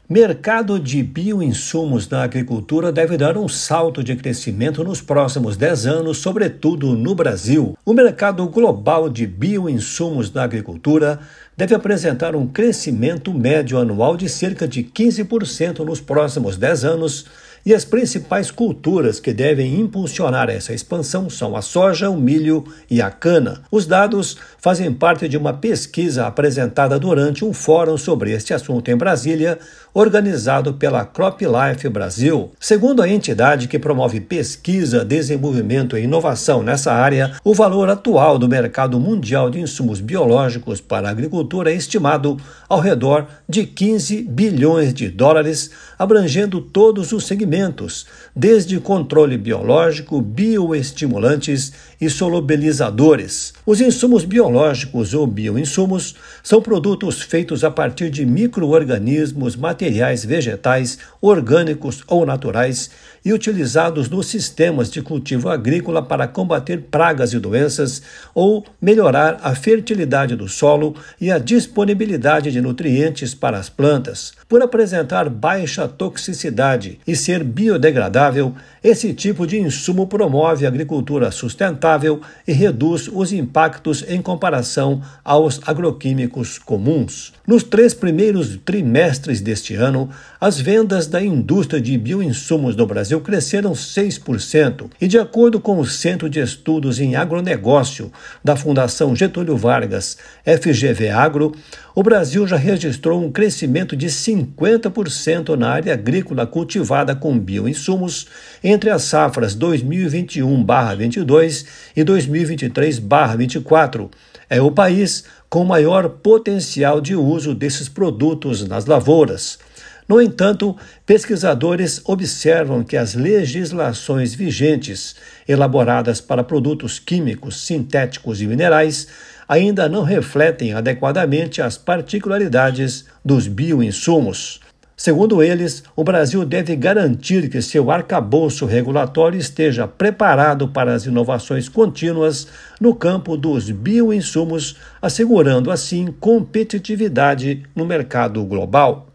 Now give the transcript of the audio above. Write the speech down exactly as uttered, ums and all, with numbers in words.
Mercado de bioinsumos na agricultura deve dar um salto de crescimento nos próximos dez anos, sobretudo no Brasil. O mercado global de bioinsumos na agricultura deve apresentar um crescimento médio anual de cerca de quinze por cento nos próximos dez anos, e as principais culturas que devem impulsionar essa expansão são a soja, o milho e a cana. Os dados fazem parte de uma pesquisa apresentada durante um fórum sobre este assunto em Brasília, organizado pela CropLife Brasil. Segundo a entidade que promove pesquisa, desenvolvimento e inovação nessa área, o valor atual do mercado mundial de insumos biológicos para a agricultura é estimado ao redor de quinze bilhões de dólares, abrangendo todos os segmentos, desde controle biológico, bioestimulantes e solubilizadores. Os insumos biológicos ou bioinsumos são produtos feitos a partir de micro-organismos, materiais vegetais, orgânicos ou naturais e utilizados nos sistemas de cultivo agrícola para combater pragas e doenças ou melhorar a fertilidade do solo e a disponibilidade de nutrientes para as plantas. Por apresentar baixa toxicidade e ser biodegradável, esse tipo de insumo promove a agricultura sustentável e reduz os impactos em comparação aos agroquímicos comuns. Nos três primeiros trimestres deste ano, as vendas da indústria de bioinsumos no Brasil cresceram seis por cento e, de acordo com o Centro de Estudos em Agronegócio da Fundação Getúlio Vargas, F G V Agro, o Brasil já registrou um crescimento de cinquenta por cento na área agrícola cultivada com bioinsumos entre as safras dois mil e vinte e um barra vinte e dois e dois mil e vinte e três barra vinte e quatro. É o país com maior potencial de uso desses produtos nas lavouras. No entanto, pesquisadores observam que as legislações vigentes, elaboradas para produtos químicos, sintéticos e minerais, ainda não refletem adequadamente as particularidades dos bioinsumos. Segundo eles, o Brasil deve garantir que seu arcabouço regulatório esteja preparado para as inovações contínuas no campo dos bioinsumos, assegurando assim competitividade no mercado global.